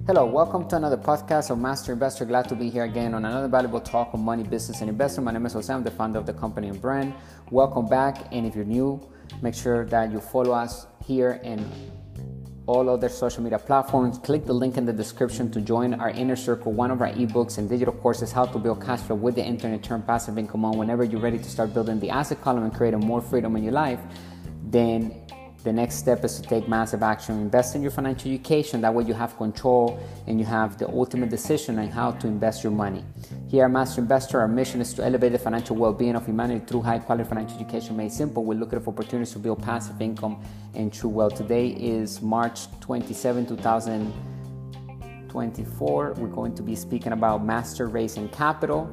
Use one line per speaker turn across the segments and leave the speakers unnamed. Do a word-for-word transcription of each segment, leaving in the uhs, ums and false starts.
Hello, welcome to another podcast of Master Investor. Glad to be here again on another valuable talk on money, business, and investment. My name is Jose. I'm the founder of the company and brand. Welcome back. And if you're new, make sure that you follow us here and all other social media platforms. Click the link in the description to join our Inner Circle, one of our ebooks and digital courses, how to build cash flow with the internet, turn passive income on. Whenever you're ready to start building the asset column and creating more freedom in your life, then the next step is to take massive action, invest in your financial education. That way you have control and you have the ultimate decision on how to invest your money. Here at Master Investor, our mission is to elevate the financial well-being of humanity through high-quality financial education made simple. We're looking for opportunities to build passive income and true wealth. Today is March twenty-seventh, twenty twenty-four. We're going to be speaking about master raising capital.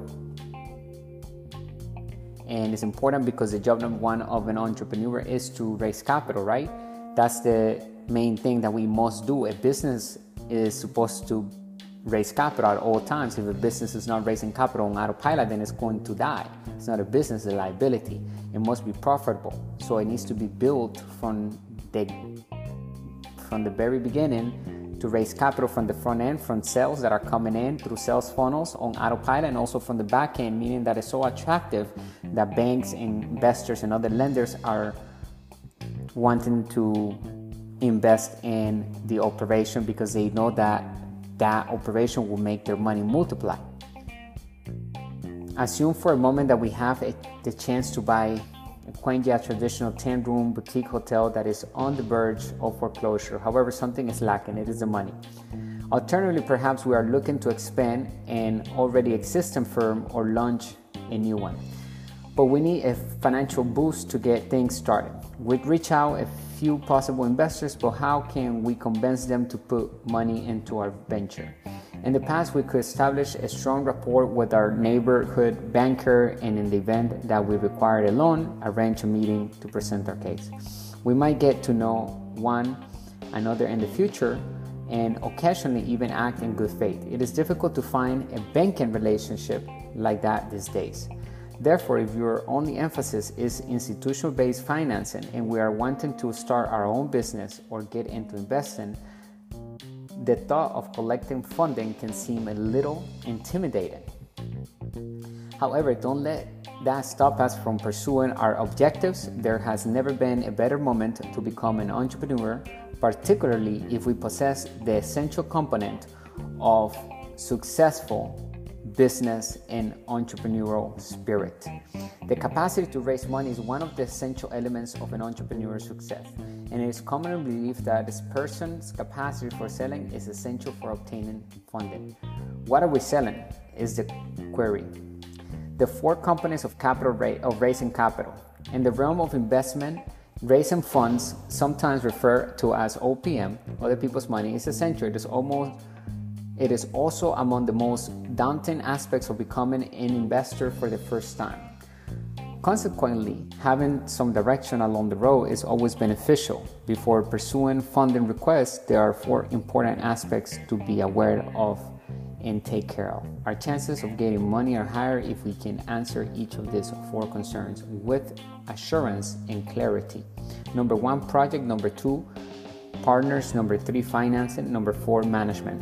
And it's important because the job number one of an entrepreneur is to raise capital, right? That's the main thing that we must do. A business is supposed to raise capital at all times. If a business is not raising capital on autopilot, then it's going to die. It's not a business, it's a liability. It must be profitable. So it needs to be built from the, from the very beginning to raise capital from the front end, from sales that are coming in through sales funnels on autopilot, and also from the back end, meaning that it's so attractive that banks and investors and other lenders are wanting to invest in the operation because they know that that operation will make their money multiply. Assume for a moment that we have a, the chance to buy a quaint yet traditional ten-room boutique hotel that is on the verge of foreclosure. However, something is lacking. It is the money. Alternatively, perhaps we are looking to expand an already existing firm or launch a new one. But we need a financial boost to get things started. We'd reach out a few possible investors, but how can we convince them to put money into our venture? In the past, we could establish a strong rapport with our neighborhood banker, and in the event that we required a loan, arrange a meeting to present our case. We might get to know one another in the future and occasionally even act in good faith. It is difficult to find a banking relationship like that these days. Therefore, if your only emphasis is institutional-based financing and we are wanting to start our own business or get into investing, the thought of collecting funding can seem a little intimidating. However, don't let that stop us from pursuing our objectives. There has never been a better moment to become an entrepreneur, particularly if we possess the essential component of successful business and entrepreneurial spirit. The capacity to raise money is one of the essential elements of an entrepreneur's success, and it is commonly believed that this person's capacity for selling is essential for obtaining funding. What are we selling is the query. The four components of capital ra- of raising capital. In the realm of investment, raising funds, sometimes referred to as O P M, other people's money, is essential. It is almost It is also among the most daunting aspects of becoming an investor for the first time. Consequently, having some direction along the road is always beneficial. Before pursuing funding requests, there are four important aspects to be aware of and take care of. Our chances of getting money are higher if we can answer each of these four concerns with assurance and clarity. Number one, project. Number two, partners. Number three, financing. Number four, management.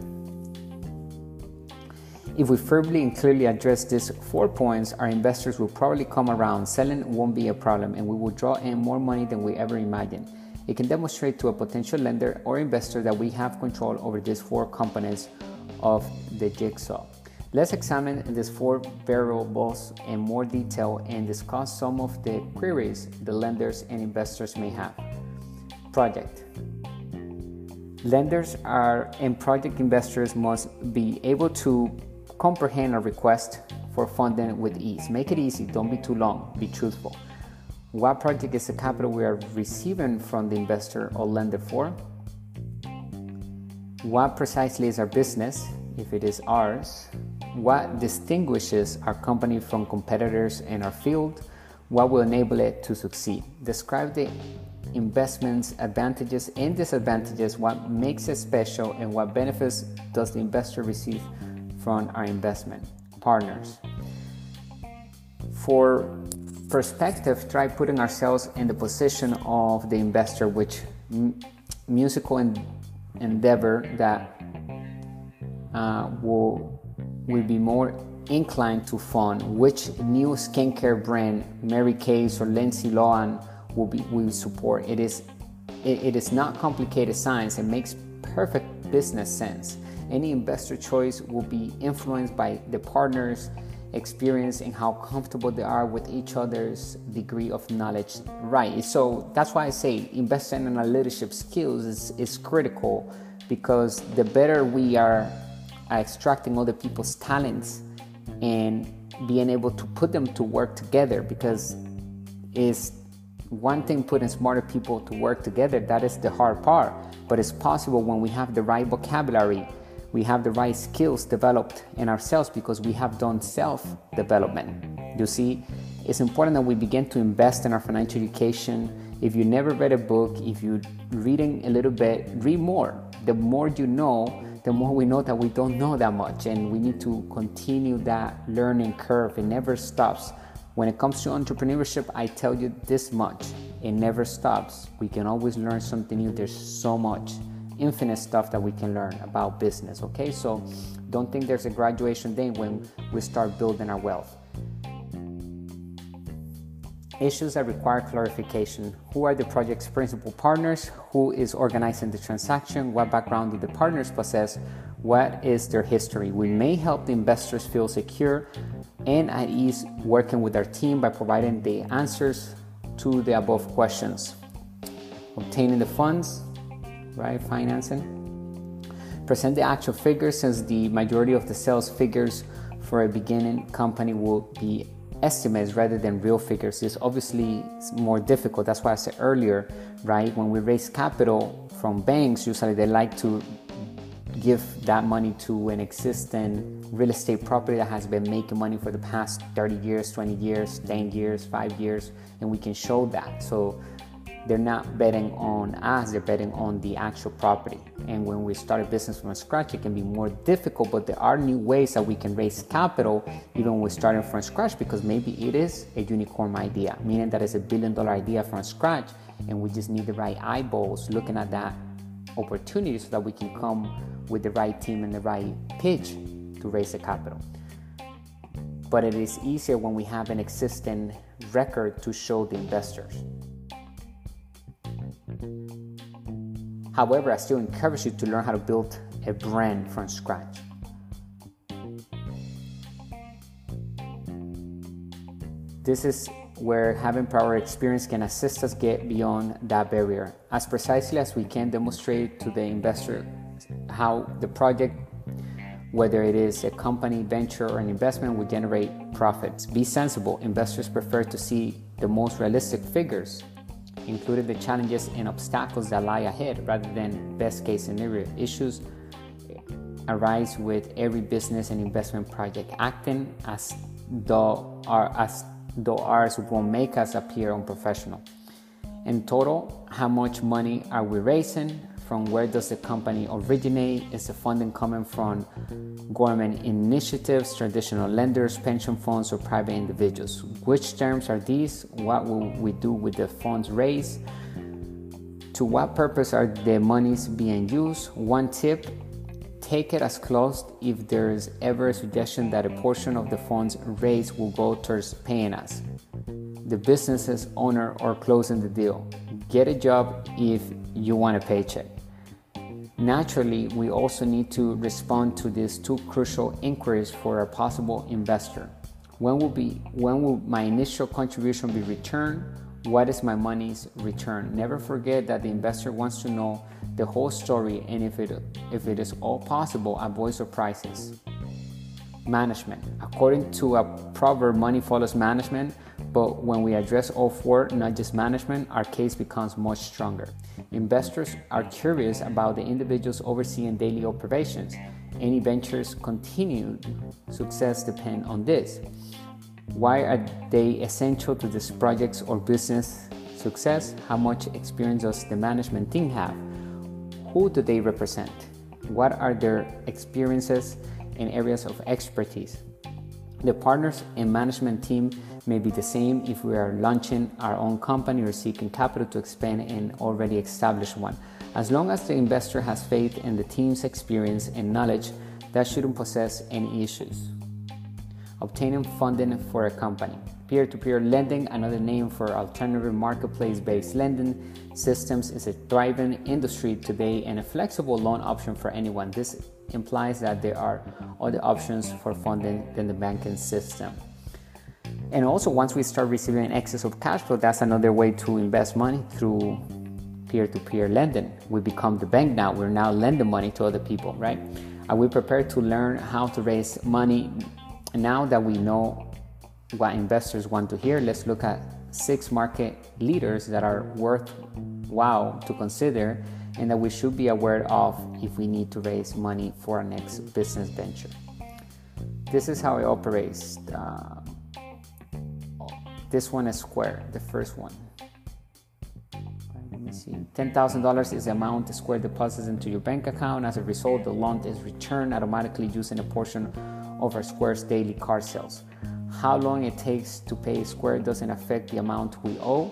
If we firmly and clearly address these four points, our investors will probably come around. Selling won't be a problem, and we will draw in more money than we ever imagined. It can demonstrate to a potential lender or investor that we have control over these four components of the jigsaw. Let's examine these four variables in more detail and discuss some of the queries the lenders and investors may have. Project. Lenders are and project investors must be able to comprehend a request for funding with ease. Make it easy, don't be too long, be truthful. What project is the capital we are receiving from the investor or lender for? What precisely is our business, if it is ours? What distinguishes our company from competitors in our field? What will enable it to succeed? Describe the investment's advantages and disadvantages, what makes it special, and what benefits does the investor receive from our investment. Partners. For perspective, try putting ourselves in the position of the investor, which m- musical en- endeavor that uh, will will be more inclined to fund which new skincare brand Mary Kay's or Lindsay Lohan will be will support. It is it, it is not complicated science. It makes perfect business sense. Any investor choice will be influenced by the partners' experience and how comfortable they are with each other's degree of knowledge. Right. So that's why I say investing in our leadership skills is, is critical, because the better we are at extracting other people's talents and being able to put them to work together, because it's one thing putting smarter people to work together, that is the hard part, but it's possible when we have the right vocabulary, we have the right skills developed in ourselves because we have done self-development. You see, it's important that we begin to invest in our financial education. If you never read a book, if you're reading a little bit, read more. The more you know, the more we know that we don't know that much, and we need to continue that learning curve. It never stops. When it comes to entrepreneurship, I tell you this much: it never stops. We can always learn something new. There's so much, infinite stuff that we can learn about business, okay? So don't think there's a graduation day when we start building our wealth. Issues that require clarification. Who are the project's principal partners? Who is organizing the transaction? What background do the partners possess? What is their history? We may help the investors feel secure and at ease working with our team by providing the answers to the above questions. Obtaining the funds, right? Financing. Present the actual figures, since the majority of the sales figures for a beginning company will be estimates rather than real figures. Is obviously more difficult. That's why I said earlier, right? When we raise capital from banks, usually they like to give that money to an existing real estate property that has been making money for the past thirty years, twenty years, ten years, five years, and we can show that. So they're not betting on us, they're betting on the actual property. And when we start a business from scratch, it can be more difficult, but there are new ways that we can raise capital even when we're starting from scratch, because maybe it is a unicorn idea, meaning that it's a billion dollar idea from scratch, and we just need the right eyeballs looking at that opportunity so that we can come with the right team and the right pitch to raise the capital. But it is easier when we have an existing record to show the investors. However, I still encourage you to learn how to build a brand from scratch. This is where having prior experience can assist us get beyond that barrier, as precisely as we can demonstrate to the investor how the project, whether it is a company, venture, or an investment, will generate profits. Be sensible. Investors prefer to see the most realistic figures, including the challenges and obstacles that lie ahead, rather than best case scenario. Issues arise with every business and investment project. Acting as though our as though ours won't make us appear unprofessional. In total, how much money are we raising? From where does the company originate? Is the funding coming from government initiatives, traditional lenders, pension funds, or private individuals? Which terms are these? What will we do with the funds raised? To what purpose are the monies being used? One tip: take it as closed if there is ever a suggestion that a portion of the funds raised will go towards paying us, the business's owner, or closing the deal. Get a job if you want a paycheck. Naturally, we also need to respond to these two crucial inquiries for a possible investor. When will be when will my initial contribution be returned? What is my money's return? Never forget that the investor wants to know the whole story, and if it if it is all possible, avoid surprises. Management. According to a proverb, money follows management, but when we address all four, not just management, our case becomes much stronger. Investors are curious about the individuals overseeing daily operations. Any venture's continued success depend on this. Why are they essential to this project's or business success? How much experience does the management team have? Who do they represent? What are their experiences and areas of expertise? The partners and management team may be the same if we are launching our own company or seeking capital to expand an already established one. As long as the investor has faith in the team's experience and knowledge, that shouldn't possess any issues. Obtaining funding for a company. Peer-to-peer lending, another name for alternative marketplace-based lending systems, is a thriving industry today and a flexible loan option for anyone. This implies that there are other options for funding than the banking system. And also, once we start receiving an excess of cash flow, that's another way to invest money through peer-to-peer lending. We become the bank now. We're now lending money to other people, right? Are we prepared to learn how to raise money? Now that we know what investors want to hear, let's look at six market leaders that are worthwhile to consider and that we should be aware of if we need to raise money for our next business venture. This is how it operates. Uh, this one is Square, the first one. Let me see. ten thousand dollars is the amount Square deposits into your bank account. As a result, the loan is returned automatically using a portion of our Square's daily card sales. How long it takes to pay Square doesn't affect the amount we owe.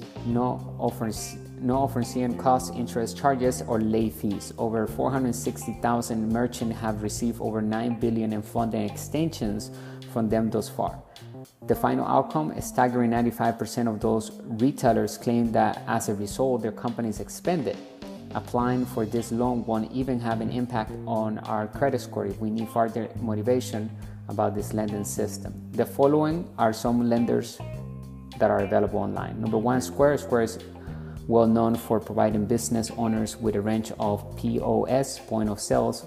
No offers, no offering costs, interest charges, or late fees. Over four hundred sixty thousand merchants have received over nine billion dollars in funding extensions from them thus far. The final outcome, a staggering ninety-five percent of those retailers claim that as a result, their companies expanded. Applying for this loan won't even have an impact on our credit score if we need further motivation about this lending system. The following are some lenders that are available online. Number one, Square. Square is well known for providing business owners with a range of P O S, point of sales,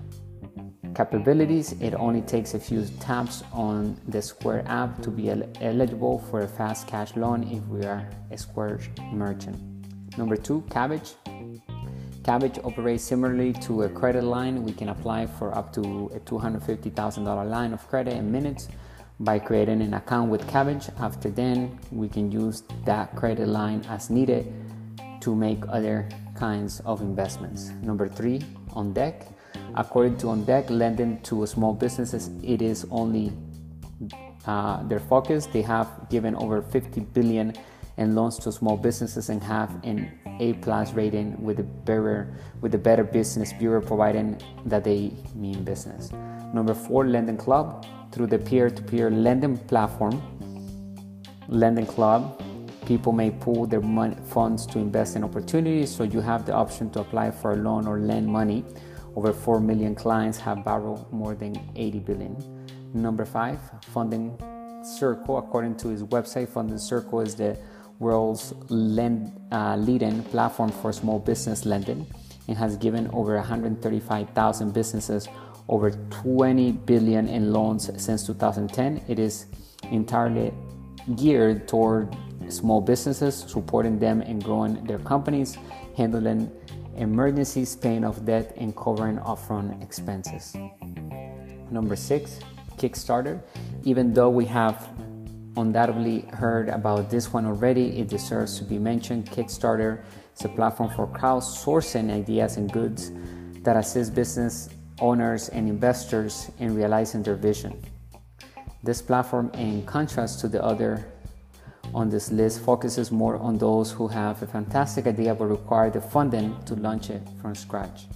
capabilities. It only takes a few taps on the Square app to be el- eligible for a fast cash loan if we are a Square merchant. Number two, Kabbage. Kabbage operates similarly to a credit line. We can apply for up to a two hundred fifty thousand dollars line of credit in minutes by creating an account with Kabbage. After then, we can use that credit line as needed to make other kinds of investments. Number three, OnDeck. According to OnDeck, lending to small businesses, it is only uh, their focus. They have given over fifty billion dollars in loans to small businesses and have an A-plus rating with the better, with the Better Business Bureau, providing that they mean business. Number four, Lending Club. Through the peer-to-peer lending platform, Lending Club, people may pool their money, funds to invest in opportunities, so you have the option to apply for a loan or lend money. Over four million clients have borrowed more than eighty billion dollars. Number five, Funding Circle. According to his website, Funding Circle is the world's lend, uh, leading platform for small business lending and has given over one hundred thirty-five thousand businesses over twenty billion dollars in loans since two thousand ten. It is entirely geared toward small businesses, supporting them in growing their companies, handling emergencies, paying off debt, and covering upfront expenses. Number six, Kickstarter. Even though we have undoubtedly heard about this one already, it deserves to be mentioned. Kickstarter is a platform for crowdsourcing ideas and goods that assist business owners and investors in realizing their vision. This platform, in contrast to the other on this list, focuses more on those who have a fantastic idea but require the funding to launch it from scratch.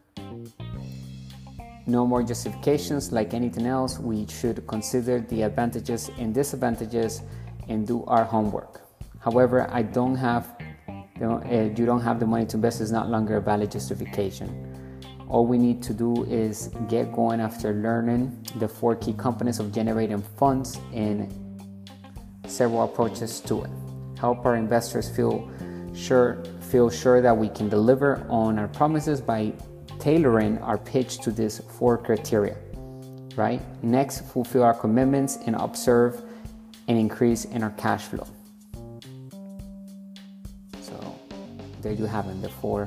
No more justifications. Like anything else, we should consider the advantages and disadvantages and do our homework. However, I don't have, you know, uh, you don't have the money to invest is not longer a valid justification. All we need to do is get going after learning the four key components of generating funds and several approaches to it. Help our investors feel sure, feel sure that we can deliver on our promises by tailoring our pitch to these four criteria, right? Next, fulfill our commitments and observe an increase in our cash flow. So there you have it, the four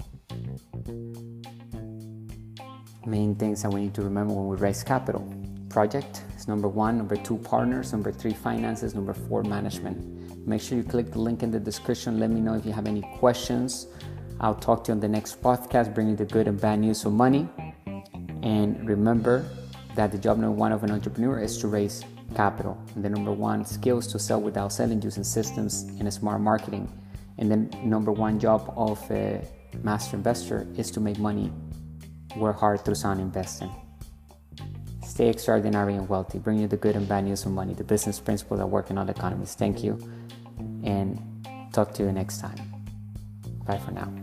main things that we need to remember when we raise capital. Project is number one. Number two, partners. Number three, finances. Number four, management. Make sure you click the link in the description. Let me know if you have any questions. I'll talk to you on the next podcast, bringing the good and bad news of money. And remember that the job number one of an entrepreneur is to raise capital. And the number one skill is to sell without selling, using systems and smart marketing. And then number one job of a master investor is to make money, work hard through sound investing. Stay extraordinary and wealthy. Bring you the good and bad news of money, the business principles that work in all economies. Thank you, and talk to you next time. Bye for now.